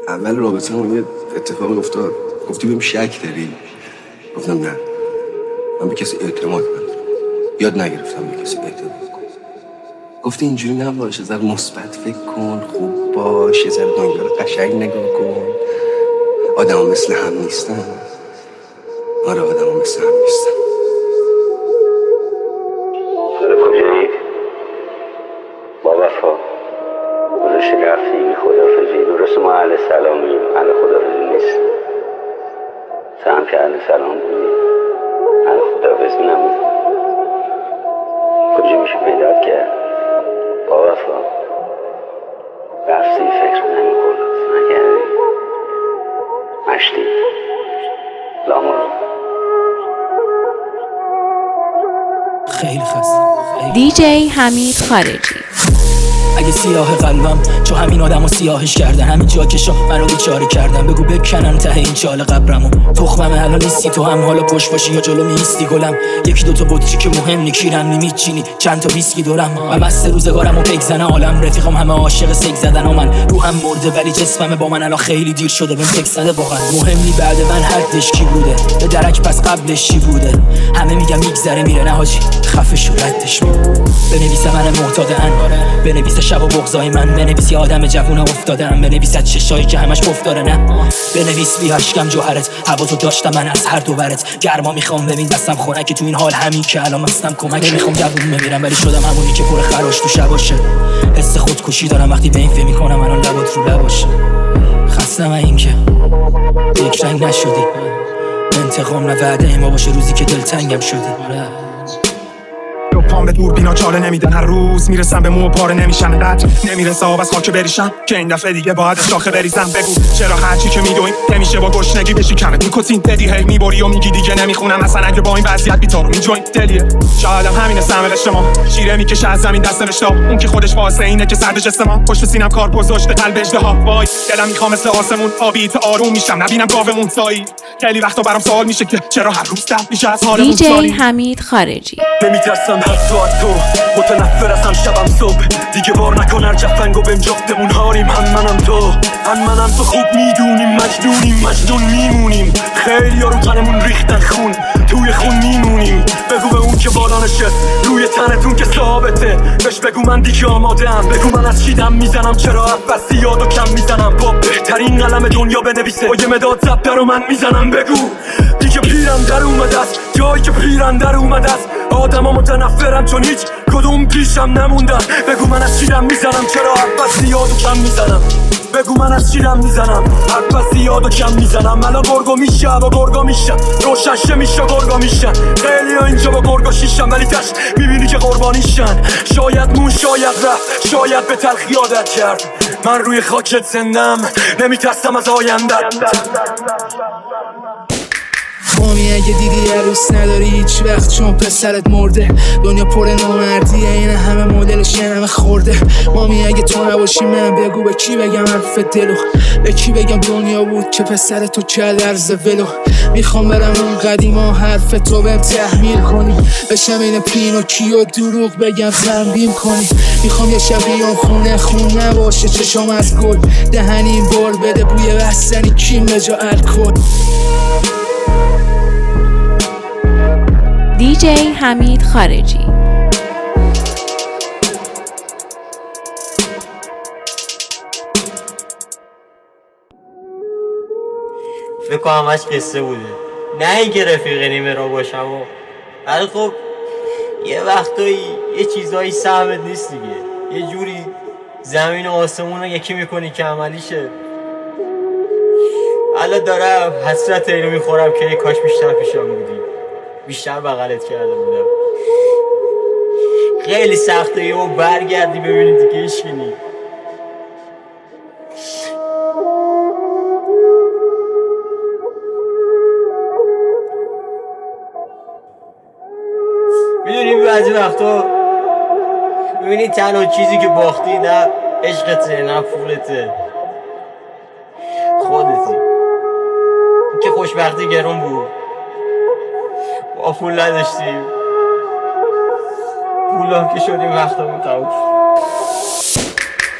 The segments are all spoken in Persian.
اول رابطه همون یه اتفاقی افتاد. گفتی بهم شک داری؟ گفتم نه، من به کسی اعتماد ندارم، یاد نگرفتم به کسی اعتماد کنم. گفتی اینجوری نباشه، ذره مثبت فکر کن، خوب باش، یه ذره دنیا رو قشنگ نگاه کن. آدم مثل هم نیستن. آره آدم مثل هم نیستن. کجایی؟ با وفا گذاشتی رفتی بی خدافزی. درست ما اهل سلامیم، اهل خدافزی نیست. سهم که اهل سلام بودی، اهل خدافزی نبودی. کجا میشه پیدات کرد؟ با وفا رفتی فکر نمی‌کنی نکردی مشتی لامورو. خیلی خسته. دیجی حمید خارجی. اگه سیاه قلبم چو همین آدمو سیاهش کردن، همین جا که منو بیچاره کردن، بگو بکنن ته این چاله قبرمو. تخمم الان نیستی تو، هم حالا پشت باشی یا جلو میستی گلم. یکی دوتا بطری که مهم نی کیرن میچینی، چند تا ویسکی دورم. و مست روزگارمو پک عالم رفیقام همه عاشق سگ زدن و من روحم مرده ولی جسمم با من الان خیلی دیر شده بهم تک زده. واقعا مهم نی بعد من حدش کی بوده، به درک پس قبلش چی بوده. همه میگم میگذره میره، نه حاجی خفه شو ردش می. بنویسم من معتاد انواره، بنویس شب و بغضای من، بنویس یه آدم جوون افتادم، بنویس از چشایی که همش پف داره، نه بنویس بی اشکم جوهرت. هواتو داشتم من از هر دو ورت، گرما میخوام ببین دستم خنک تو این حال، همین که الان مستم کمک. میخوام جوون بمیرم ولی شدم همونی که پر خراش تو شباشه. حس خودکشی دارم وقتی به این فکر میکنم الان لبات رو لباشه. خستم این که یک رنگ نشدی، انتقام نه وعده ما باشه روزی که دلتنگم شدی. پام به دور بینا چاله نمیدن، هر روز میرسم به مو پاره نمیشن، قد نمیرسه آب از خاک بریشم که این دفعه دیگه باید شاخه بریزم. بگو چرا هرچی که میدوین نمیشه با گشنگی بشی کمت میکسین ددی، هی میبری و میگی دیگه نمیخونم اصلا اگه با این وضعیت بیتارو میجوین دلیه. شایدم همین سمل شما شیره میکشه از زمین دست نوشتا، اون که خودش واسه اینه که سر به جسم ما پشت سینم کار گذاشته قلب اژدها. وای دلم میخوام مثل آسمون آبی تا آروم میشم، نبینم گاومون سایی. خیلی وقتا برام سوال میشه که چرا هر روز دم میشه از حالمون. دیجی حمید خارجی. نمیترسم تو متنفر ازم شبم صبح دیگه بار نکن هر جفنگو بهم جفتمون هاریم. هم منم تو خوب میدونیم مجنون میمونیم. خیلی ها رو تنمون ریختن خون، توی خون میمونیم. بگو به اون که بالا نشست روی تنتون که ثابته، بهش بگو من دیگه آماده‌ام. بگو من از چی دم میزنم، چرا عباسی یادو کم میزنم. با بهترین قلم دنیا بنویسه با یه مداد زبده رو من میزنم. بگو دیگه پیرم در اومده است، جایی که پیرم در اومده است. آدما متنفرم چون هیچ کدوم پیشم نموندن. بگو من از چی دم میزنم، چرا عباسی یادو کم میزنم. بگو من از چی دم میزنم، عباسی یادو کم میزنم. الان گرگو میشه و گرگا میشن، روشنشه میشه گرگا میشن. خیلی ها اینجا با گرگا شیشن ولی تش میبینی که قربانیشن. شاید مون شاید رفت، شاید به تلخی عادت کرد. من روی خاکت زندم، نمیترسم از آیندت. مامی اگه دیدی عروس نداری هیچ وقت چون پسرت مرده. دنیا پر نامردیه، این همه مدلش یه همه خورده. مامی اگه تو نباشی من بگو به کی بگم حرف دلو، به کی بگم دنیا بود که پسر تو چه درز ولو. میخوام برم اون قدیما حرف تو بهم تحمیل کنی، بشم این پینوکیو دروغ بگم تنبیم کنی. میخوام یه شب بیام خونه خون نباشه چشام از گل، دهنی بار بده بوی بستنی کیم به جا الکل. دیجی حمید خارجی. فکر کنم همش قصه بوده، نه اینکه رفیق نیمه را باشم ولی خب یه وقتایی یه چیزایی سهمت نیست دیگه. یه جوری زمین و آسمون رو یکی میکنی که عملیشه. الان دارم حسرت اینو میخورم که کاش بیشتر پیشم بودی، بیشتر بغلت کرده بودم. خیلی سخته یهو برگردی ببینی دیگه هیچکی نی. میدونی بعضی وقتا میبینی تنها چیزی که باختی نه عشقته نه پولته، خودتی. که خوشبختی گرون بود، با پول نداشتیم، پول هم که شدیم وقتمون تموم.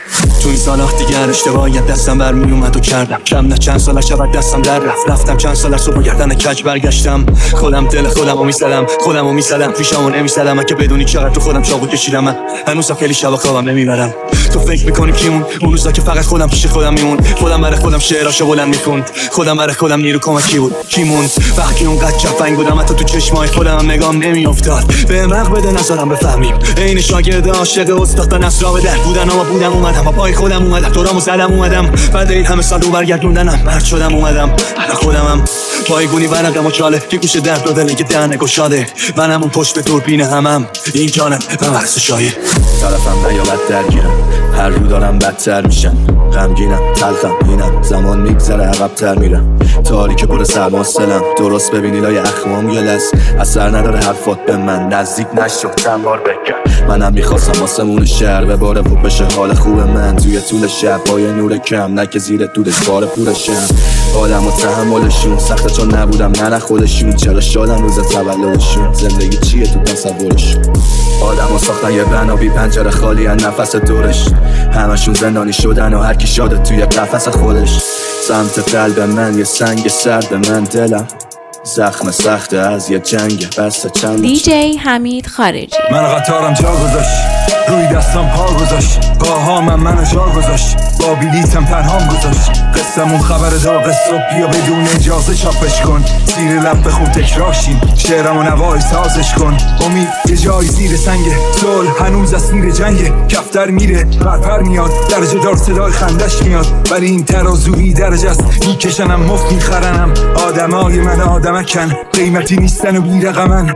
تو این سالا دیگر اشتباهیت دستم برمی اومد و کردم کم نه چند سال شبت دستم در رفتم چند سال صبح گردن کج برگشتم خودم دل خودمو میزدم پیشمو نمیزدم که بدونی چقدر تو خودم چاقو کشیدم من هنوزم خیلی شبا خوابم نمیبرم تو فکر میکنی کیمون اون روزا که فقط خودم پیش خودم میمون خودم برای خودم شعراشو بلند میخوند خودم برای خودم نیرو کمکی بود کیمون وقتی اونقدر جفنگ بودم حتی تو چشمای خودم نگام نمیافتاد بهم حق بده نذارم بفهمیم عین شاگرد عاشق استاد تا نصرا به در بودن اما بودم اومدم با پای خودم اومدم دورامو زدم اومدم بعد این همه سال رو برگردوندنم مرد شدم اومدم الان خودمم پایگونی ورقم و چاله که گوش درد داده لگه دهنه گشاده منم اون پشت به دوربین همم این جانم و مرس شایه طرفم نیابت درگیرم هر رو دارم بدتر میشم غمگینم تلخم اینم زمان میگذره عقب‌تر میرم تاریک پر سرماسلم درست ببینی لای اخمام یه لس اثر نداره حرفات به من نزدیک نشو چند بار بگم منم میخواستم آسمون شهر به باره خوب بشه حال خوب من توی طول شب با یه نور کم نه که زیر دودش بار پورشم آدم و تحملشون سخته چون نبودم نه خودشون چرا شادم روز تولدشون زندگی چیه تو تصورشون آدم ها ساختن یه بنا بی پنجره خالی از نفس دورش همشون زندانی شدن و هر کی شاده توی قفس خودش سمت قلب من یه سنگ سرد من دلم زخم سخت از یه جنگ بسته چند دیجی حمید خارجی من قطارم جا گذاشت روی دستم پا گذاشت پاهامم منو جا گذاشت با بلیتم تنهام گذاشت قصمون خبر داغ صبح بیا بدون اجازه چاپش کن زیر لب بخون تکراشیم شعرم و نوای سازش کن امید یه جای زیر سنگه صلح هنوز از سیر جنگه کفتر میره برپر میاد درجه دار صدای خندش میاد ولی این ترازویی درجه است میکشنم مفت میخرنم آدمای من آدمکن قیمتی نیستن و بیرقمن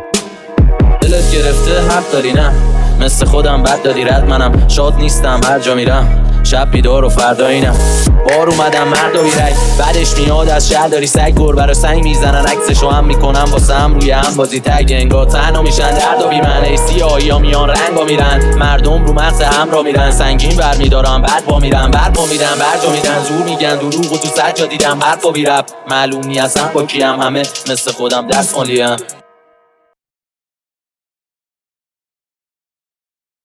دلت گرفته حق داری نه مثل خودم بد داری رد منم شاد نیستم هر جا میرم شب بیدار و فردا اینم بار اومدم مرد و بیرک بعدش میاد از شهر داری سگ گربه رو سنگ میزنن عکسشو هم میکنم واسه هم روی هم بازی تگ انگار تنها میشن درد و بیمعنی سیاهی ها میان رنگا میرن مردم رو مغز هم را میرن سنگین برمیدارم بعد با میرن برپا میرن برجا میدن زور میگن دروغ و تو سجا دیدم حرفا بی رب معلوم نی اصلا با کیم همه مثل خودم دست مالیم